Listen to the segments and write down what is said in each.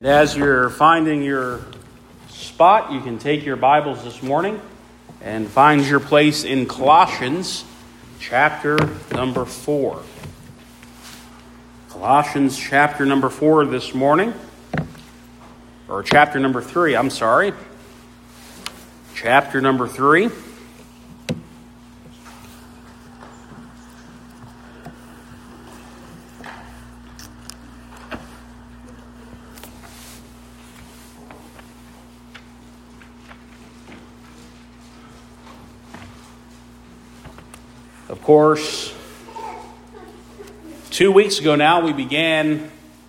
As you're finding your spot, you can take your Bibles this morning and find your place in Colossians chapter number 4. Colossians chapter number 4 this morning, or chapter number 3, I'm sorry. Chapter number 3. Of course, 2 weeks ago now, we began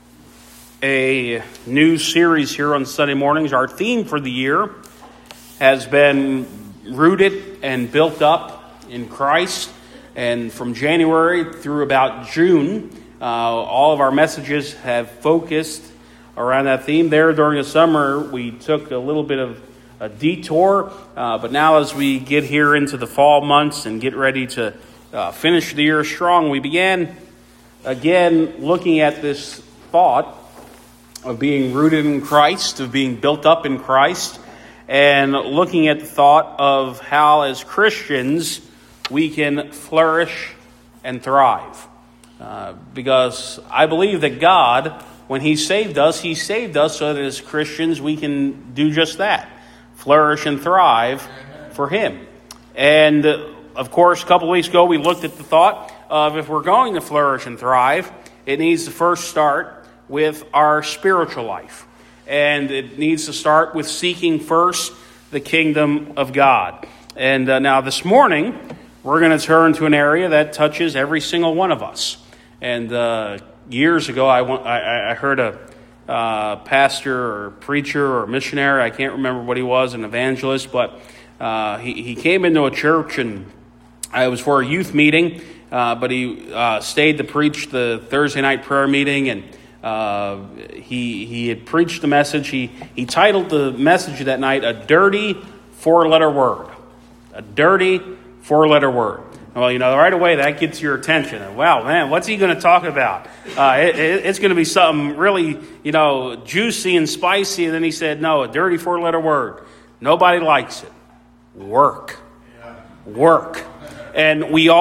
a new series here on Sunday mornings. Our theme for the year has been rooted and built up in Christ. And from January through about June, all of our messages have focused around that theme. There during the summer, we took a little bit of a detour. But now as we get here into the fall months and get ready to finish the year strong, we began again looking at this thought of being rooted in Christ, of being built up in Christ, and looking at the thought of how as Christians we can flourish and thrive. Because I believe that God, when He saved us so that as Christians we can do just that. Flourish and thrive for Him. And of course, a couple of weeks ago, we looked at the thought of if we're going to flourish and thrive, it needs to first start with our spiritual life. And it needs to start with seeking first the kingdom of God. And now this morning, we're going to turn to an area that touches every single one of us. And years ago, I heard a pastor or preacher or missionary, I can't remember what he was, an evangelist, but he came into a church, and it was for a youth meeting, but he stayed to preach the Thursday night prayer meeting, and he had preached the message. He titled the message that night, "A Dirty Four-Letter Word." A dirty four-letter word. Well, right away that gets your attention. And, wow, man, what's he going to talk about? It's going to be something really, juicy and spicy. And then he said, no, a dirty four-letter word. Nobody likes it. Work. Work. And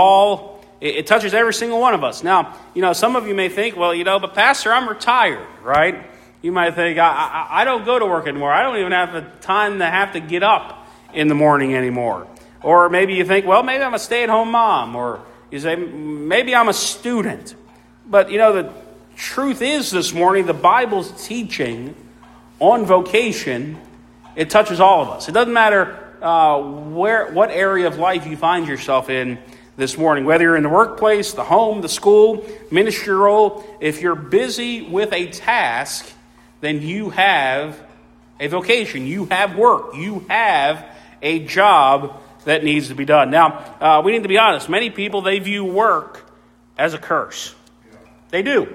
it touches every single one of us. Now, some of you may think, well, but Pastor, I'm retired, right? You might think, I don't go to work anymore. I don't even have the time to have to get up in the morning anymore. Or maybe you think, well, maybe I'm a stay-at-home mom. Or you say, maybe I'm a student. But, the truth is this morning, the Bible's teaching on vocation, it touches all of us. It doesn't matter what area of life you find yourself in this morning, whether you're in the workplace, the home, the school, ministry role. If you're busy with a task, then you have a vocation. You have work. You have a job that needs to be done. Now, we need to be honest. Many people, they view work as a curse. They do.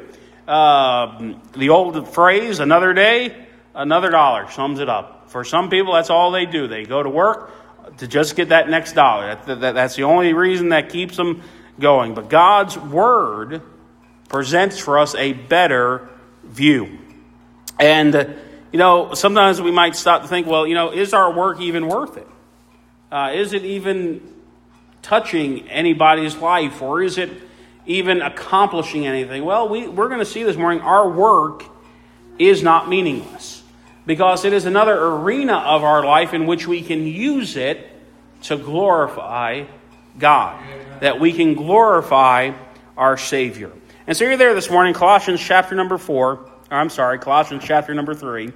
The old phrase, another day, another dollar, sums it up. For some people, that's all they do. They go to work to just get that next dollar. That's the only reason that keeps them going. But God's Word presents for us a better view. And, sometimes we might stop to think, well, is our work even worth it? Is it even touching anybody's life, or is it even accomplishing anything? Well, we're going to see this morning our work is not meaningless, because it is another arena of our life in which we can use it to glorify God, that we can glorify our Savior. And so you're there this morning, Colossians chapter number 3. Colossians chapter number 3,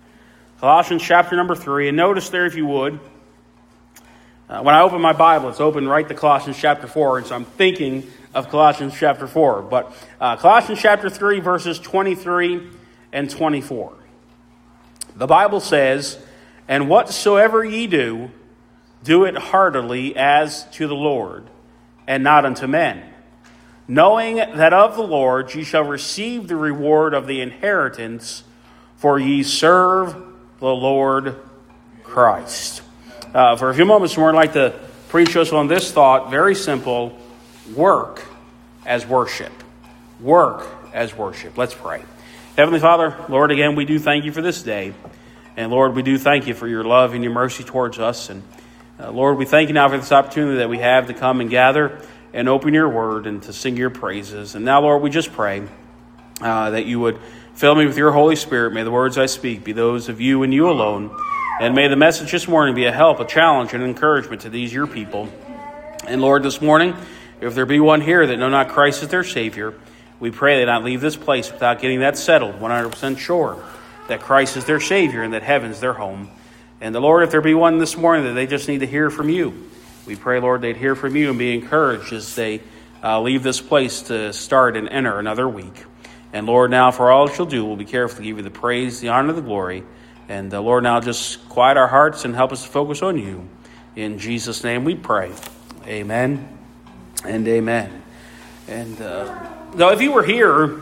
and notice there, if you would, when I open my Bible, it's open right to Colossians chapter 4, and so I'm thinking of Colossians chapter 4. But Colossians chapter 3, verses 23 and 24. The Bible says, "And whatsoever ye do, do it heartily as to the Lord, and not unto men, knowing that of the Lord ye shall receive the reward of the inheritance, for ye serve the Lord Christ." For a few moments more, I'd like to preach us on this thought, very simple: work as worship. Work as worship. Let's pray. Heavenly Father, Lord, again, we do thank you for this day. And Lord, we do thank you for your love and your mercy towards us. And Lord, we thank you now for this opportunity that we have to come and gather and open your word and to sing your praises. And now, Lord, we just pray that you would fill me with your Holy Spirit. May the words I speak be those of you and you alone. And may the message this morning be a help, a challenge, and an encouragement to these your people. And Lord, this morning, if there be one here that know not Christ as their Savior, we pray they not leave this place without getting that settled, 100% sure that Christ is their Savior and that heaven's their home. And the Lord, if there be one this morning that they just need to hear from you, we pray, Lord, they'd hear from you and be encouraged as they leave this place to start and enter another week. And Lord, now for all that you'll do, we'll be careful to give you the praise, the honor, the glory. And Lord, now just quiet our hearts and help us to focus on you. In Jesus' name we pray. Amen and amen. And now if you were here,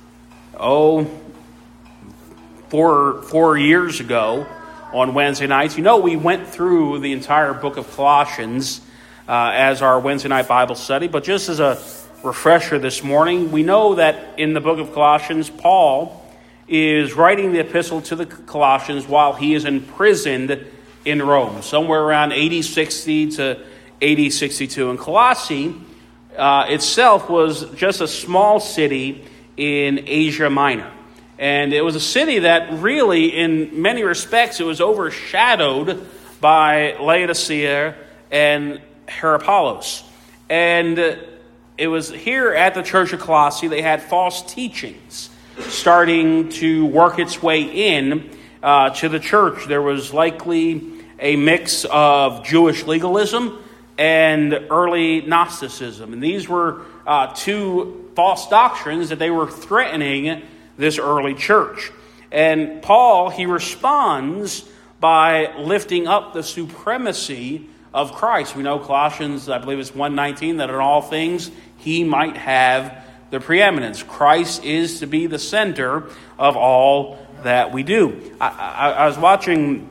four years ago on Wednesday nights, you know we went through the entire book of Colossians as our Wednesday night Bible study. But just as a refresher this morning, we know that in the book of Colossians, Paul is writing the epistle to the Colossians while he is imprisoned in Rome, somewhere around AD 60 to AD 62. And Colossae itself was just a small city in Asia Minor. And it was a city that really, in many respects, it was overshadowed by Laodicea and Hierapolis. And it was here at the church of Colossae they had false teachings starting to work its way in to the church. There was likely a mix of Jewish legalism and early Gnosticism. And these were two false doctrines that they were threatening this early church. And Paul, he responds by lifting up the supremacy of Christ. We know Colossians, I believe it's 1:19, that in all things he might have the preeminence. Christ is to be the center of all that we do. I was watching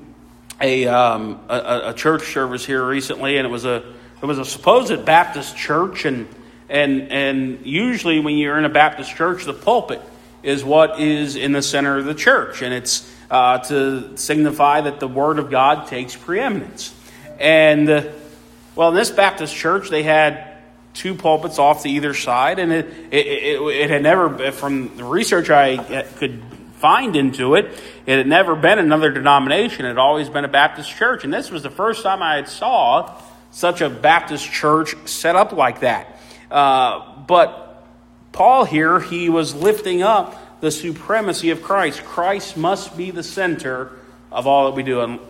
a church service here recently, and it was a supposed Baptist church, and usually when you're in a Baptist church, the pulpit is what is in the center of the church, and it's to signify that the Word of God takes preeminence. And well, in this Baptist church, they had two pulpits off to either side, and it had never, from the research I could find into it, it had never been another denomination. It had always been a Baptist church, and this was the first time I had saw such a Baptist church set up like that. But Paul here, he was lifting up the supremacy of Christ. Christ must be the center of all that we do. And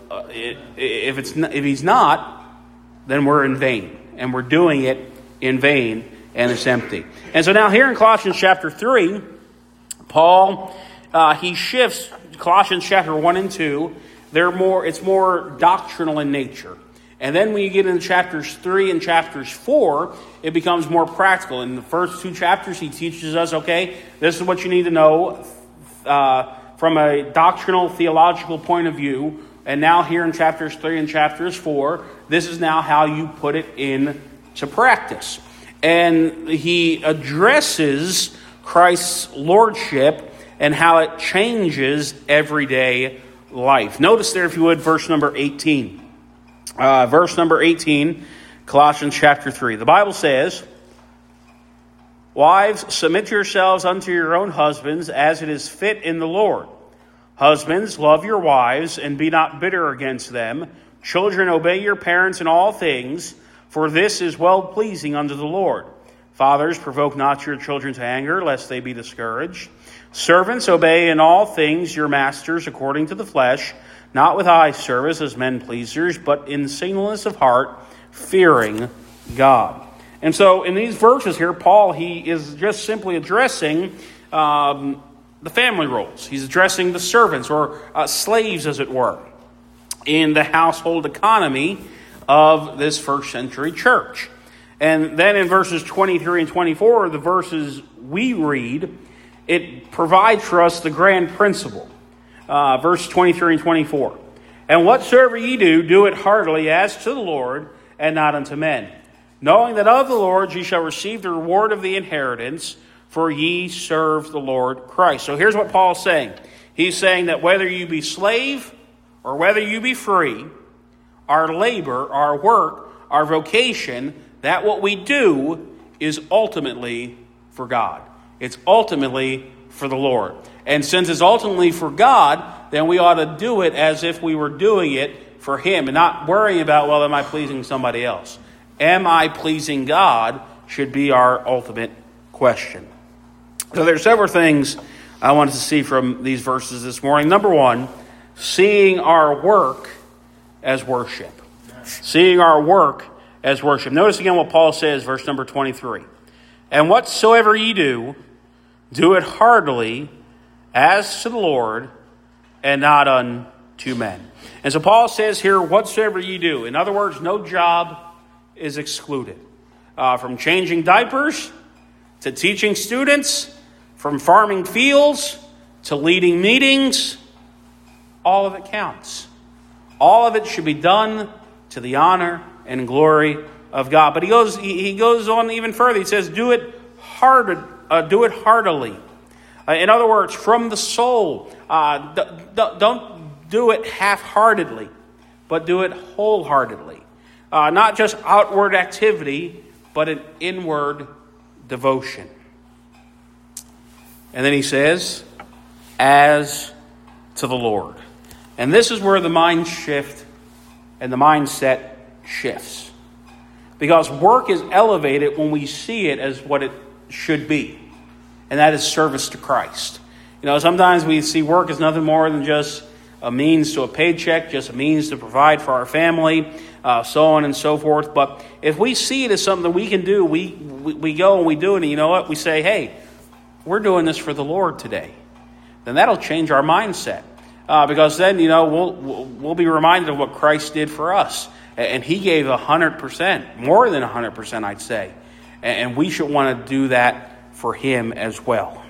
if he's not, then we're in vain, and we're doing it in vain, and it's empty. And so now here in Colossians chapter 3, Paul, he shifts Colossians chapter 1 and 2. It's more doctrinal in nature. And then when you get into chapters 3 and chapters 4, it becomes more practical. In the first two chapters, he teaches us, okay, this is what you need to know from a doctrinal, theological point of view. And now here in chapters 3 and chapters 4, this is now how you put it into practice. And he addresses Christ's lordship and how it changes everyday life. Notice there, if you would, verse number 18. Verse number 18, Colossians chapter 3. The Bible says, "Wives, submit yourselves unto your own husbands, as it is fit in the Lord. Husbands, love your wives, and be not bitter against them. Children, obey your parents in all things, for this is well-pleasing unto the Lord. Fathers, provoke not your children to anger, lest they be discouraged. Servants, obey in all things your masters according to the flesh, not with eye service as men pleasers, but in singleness of heart, fearing God." And so in these verses here, Paul, he is just simply addressing the family roles. He's addressing the servants, or slaves as it were, in the household economy of this first century church. And then in verses 23 and 24, the verses we read, it provides for us the grand principle. Verse 23 and 24. "And whatsoever ye do, do it heartily as to the Lord, and not unto men, knowing that of the Lord ye shall receive the reward of the inheritance. for ye serve the Lord Christ. So here's what Paul's saying. He's saying that whether you be slave or whether you be free, our labor, our work, our vocation, that what we do is ultimately for God. It's ultimately for the Lord. And since it's ultimately for God, then we ought to do it as if we were doing it for Him and not worrying about, well, am I pleasing somebody else? Am I pleasing God should be our ultimate question. So there's several things I wanted to see from these verses this morning. Number one, seeing our work as worship. Seeing our work as worship. Notice again what Paul says, verse number 23. And whatsoever ye do, do it heartily as to the Lord and not unto men. And so Paul says here, whatsoever ye do. In other words, no job is excluded. From changing diapers to teaching students, from farming fields to leading meetings, all of it counts. All of it should be done to the honor and glory of God. But he goes on even further. He says, do it heartily. In other words, from the soul. Don't do it half-heartedly, but do it wholeheartedly. Not just outward activity, but an inward devotion. And then he says, as to the Lord. And this is where the mind shift and the mindset shifts. Because work is elevated when we see it as what it should be. And that is service to Christ. You know, sometimes we see work as nothing more than just a means to a paycheck, just a means to provide for our family, so on and so forth. But if we see it as something that we can do, we go and we do it. And you know what? We say, hey, we're doing this for the Lord today. Then that'll change our mindset. Because then, you know, we'll be reminded of what Christ did for us. And He gave 100%, more than 100%, I'd say. And we should want to do that for Him as well.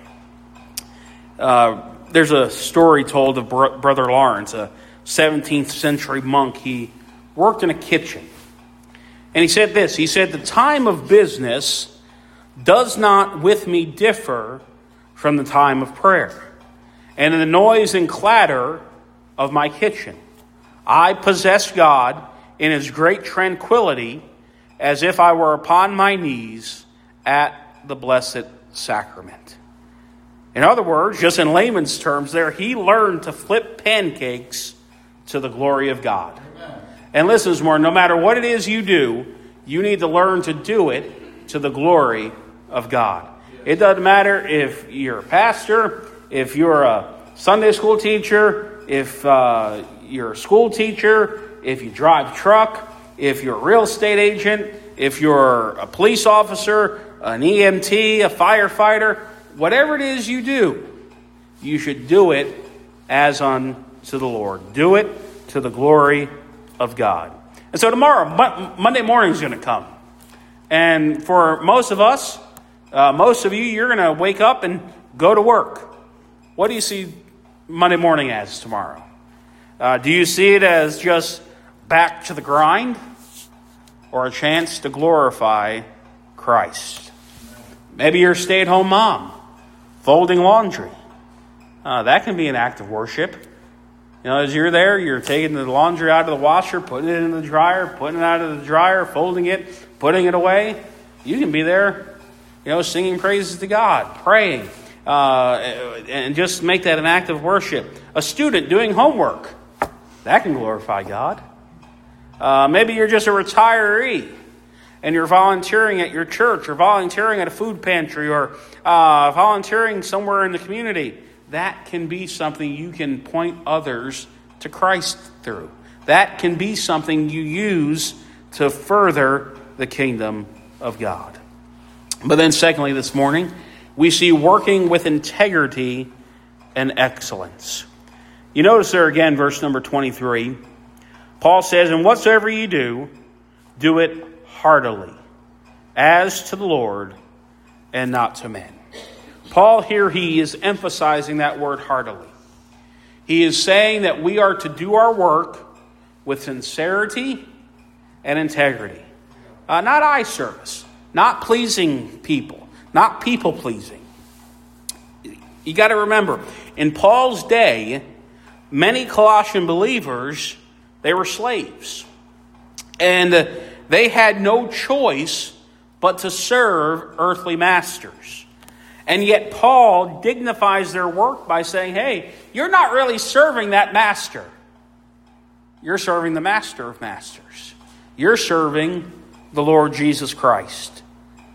There's a story told of Brother Lawrence, a 17th century monk. He worked in a kitchen. And he said this. He said, the time of business does not with me differ from the time of prayer. And in the noise and clatter of my kitchen, I possess God in His great tranquility as if I were upon my knees at the blessed sacrament. In other words, just in layman's terms there, he learned to flip pancakes to the glory of God. Amen. And listen, no matter what it is you do, you need to learn to do it to the glory of God. Yes. It doesn't matter if you're a pastor, if you're a Sunday school teacher, if you're a school teacher, if you drive a truck, if you're a real estate agent, if you're a police officer, an EMT, a firefighter, whatever it is you do, you should do it as unto the Lord. Do it to the glory of God. And so tomorrow, Monday morning is going to come. And for most of us, most of you, you're going to wake up and go to work. What do you see Monday morning as tomorrow? Do you see it as just back to the grind, or a chance to glorify Christ? Maybe you're a stay-at-home mom, folding laundry. That can be an act of worship. You know, as you're there, you're taking the laundry out of the washer, putting it in the dryer, putting it out of the dryer, folding it, putting it away. You can be there, you know, singing praises to God, praying, and just make that an act of worship. A student doing homework, that can glorify God. Maybe you're just a retiree and you're volunteering at your church, or volunteering at a food pantry, or volunteering somewhere in the community. That can be something you can point others to Christ through. That can be something you use to further the kingdom of God. But then secondly, this morning, we see working with integrity and excellence. You notice there again, verse number 23. Paul says, and whatsoever ye do, do it heartily, as to the Lord and not to men. Paul here, he is emphasizing that word heartily. He is saying that we are to do our work with sincerity and integrity. Not eye service, not pleasing people, not people pleasing, You got to remember, in Paul's day, many Colossian believers, they were slaves. And they had no choice but to serve earthly masters. And yet Paul dignifies their work by saying, hey, you're not really serving that master. You're serving the master of masters. You're serving the Lord Jesus Christ.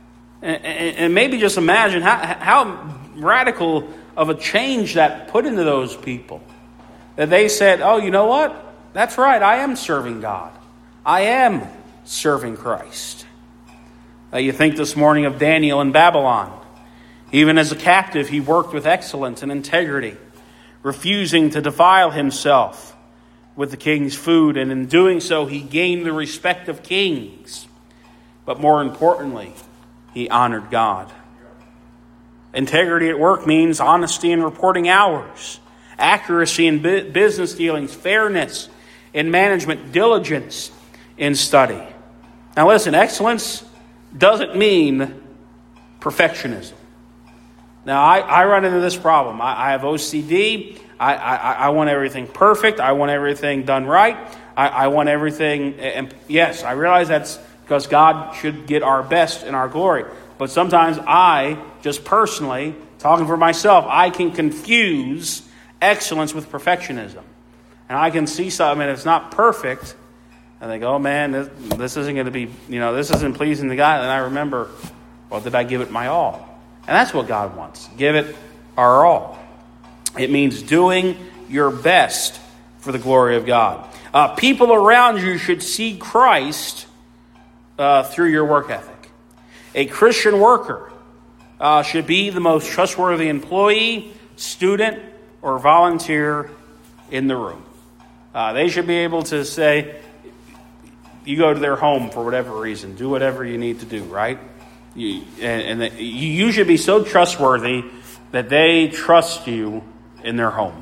And maybe just imagine how radical of a change that put into those people. That they said, oh, you know what? That's right, I am serving God. I am serving Christ. You think this morning of Daniel in Babylon. Even as a captive, he worked with excellence and integrity, refusing to defile himself with the king's food. And in doing so, he gained the respect of kings. But more importantly, he honored God. Integrity at work means honesty in reporting hours, accuracy in business dealings, fairness in management, diligence in study. Now listen, excellence doesn't mean perfectionism. Now, I run into this problem. I have OCD. I want everything perfect. I want everything done right. I want everything... And yes, I realize that's because God should get our best and our glory. But sometimes I, just personally, talking for myself, I can confuse excellence with perfectionism. And I can see something and it's not perfect. And I think, oh man, this isn't going to be, this isn't pleasing to God. And I remember, well, did I give it my all? And that's what God wants. Give it our all. It means doing your best for the glory of God. People around you should see Christ through your work ethic. A Christian worker should be the most trustworthy employee, student, or volunteer in the room. They should be able to say, you go to their home for whatever reason. Do whatever you need to do, right? You should be so trustworthy that they trust you in their home.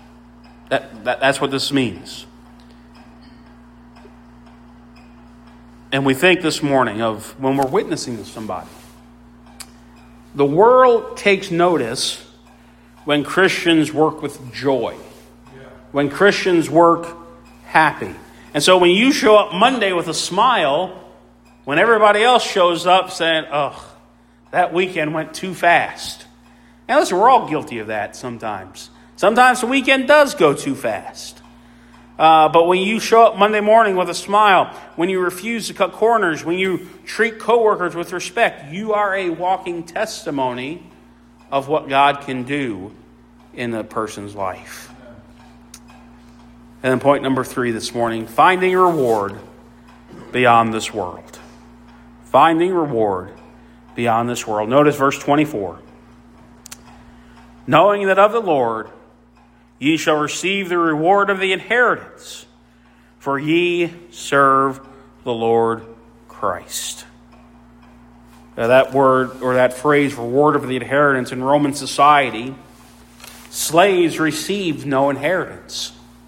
That's what this means. And we think this morning of when we're witnessing to somebody. The world takes notice when Christians work with joy. When Christians work happy. And so when you show up Monday with a smile, when everybody else shows up saying, oh, that weekend went too fast. Now listen, we're all guilty of that sometimes. Sometimes the weekend does go too fast. But when you show up Monday morning with a smile, when you refuse to cut corners, when you treat coworkers with respect, you are a walking testimony of what God can do in a person's life. And then point number 3 this morning, finding reward beyond this world. Finding reward beyond this world. Notice verse 24. Knowing that of the Lord ye shall receive the reward of the inheritance, for ye serve the Lord Christ. Now that word or that phrase, reward of the inheritance, in Roman society, slaves received no inheritance.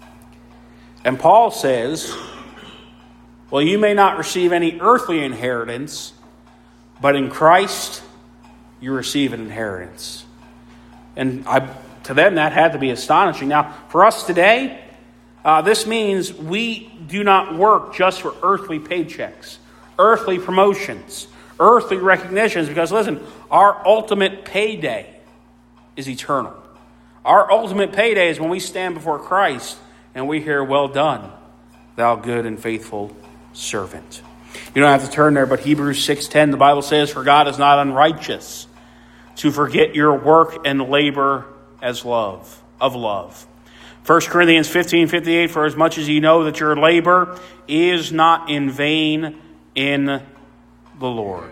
And Paul says, well, you may not receive any earthly inheritance, but in Christ you receive an inheritance. And to them that had to be astonishing. Now, for us today, this means we do not work just for earthly paychecks, earthly promotions, earthly recognitions, because listen, our ultimate payday is eternal. Our ultimate payday is when we stand before Christ and we hear, well done, thou good and faithful servant. You don't have to turn there, but Hebrews 6:10, the Bible says, for God is not unrighteous to forget your work and labor of love. 1 Corinthians 15:58, for as much as ye know that your labor is not in vain in the Lord.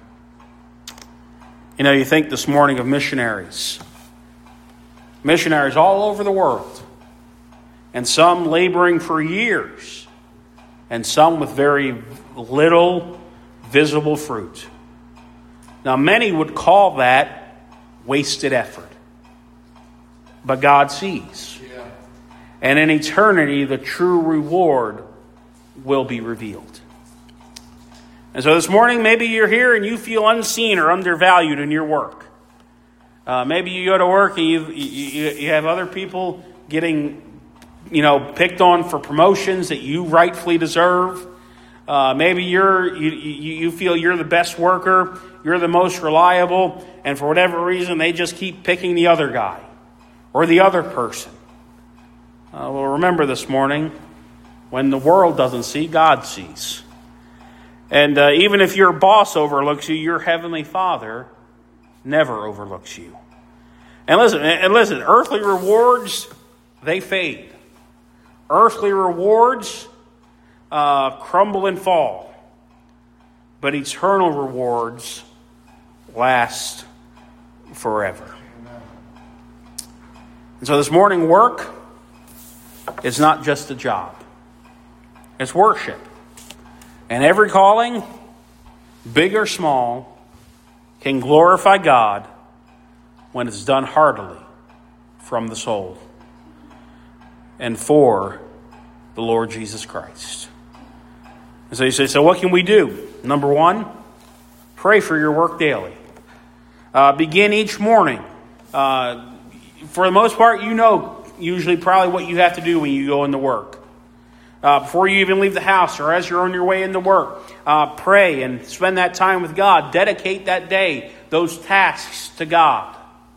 You think this morning of missionaries. Missionaries all over the world. And some laboring for years. And some with very little visible fruit. Now, many would call that wasted effort. But God sees. Yeah. And in eternity, the true reward will be revealed. And so this morning, maybe you're here and you feel unseen or undervalued in your work. Maybe you go to work and you have other people getting, picked on for promotions that you rightfully deserve. Maybe you feel you're the best worker, you're the most reliable, and for whatever reason they just keep picking the other guy or the other person. Well, remember this morning, when the world doesn't see, God sees. And even if your boss overlooks you, your heavenly Father never overlooks you. And listen, earthly rewards, they fade. Earthly rewards crumble and fall. But eternal rewards last forever. And so this morning, work is not just a job. It's worship. And every calling, big or small, can glorify God when it's done heartily from the soul and for the Lord Jesus Christ. And so you say, so what can we do? Number one, pray for your work daily. Begin each morning. For the most part, usually probably what you have to do when you go into work. Before you even leave the house or as you're on your way into work, pray and spend that time with God. Dedicate that day, those tasks to God.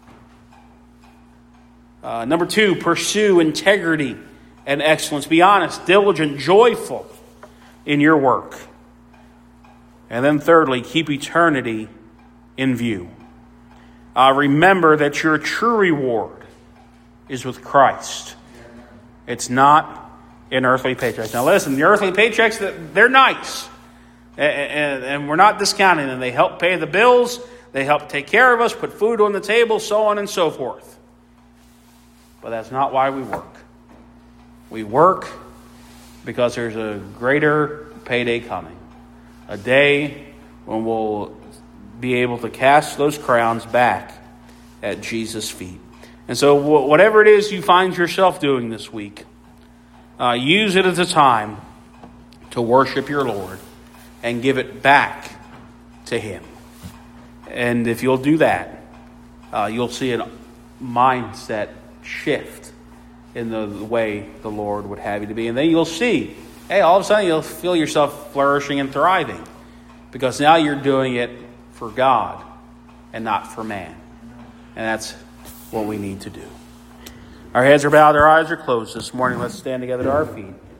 Number two, pursue integrity and excellence. Be honest, diligent, joyful in your work. And then thirdly, keep eternity in view. Remember that your true reward is with Christ. It's not in earthly paychecks. Now listen, the earthly paychecks, they're nice. And we're not discounting them. They help pay the bills. They help take care of us, put food on the table, so on and so forth. But that's not why we work. We work because there's a greater payday coming. A day when we'll be able to cast those crowns back at Jesus' feet. And so whatever it is you find yourself doing this week, use it as a time to worship your Lord and give it back to Him. And if you'll do that, you'll see a mindset shift in the way the Lord would have you to be. And then you'll see, hey, all of a sudden you'll feel yourself flourishing and thriving because now you're doing it for God and not for man. And that's what we need to do. Our heads are bowed, our eyes are closed this morning. Let's stand together to our feet.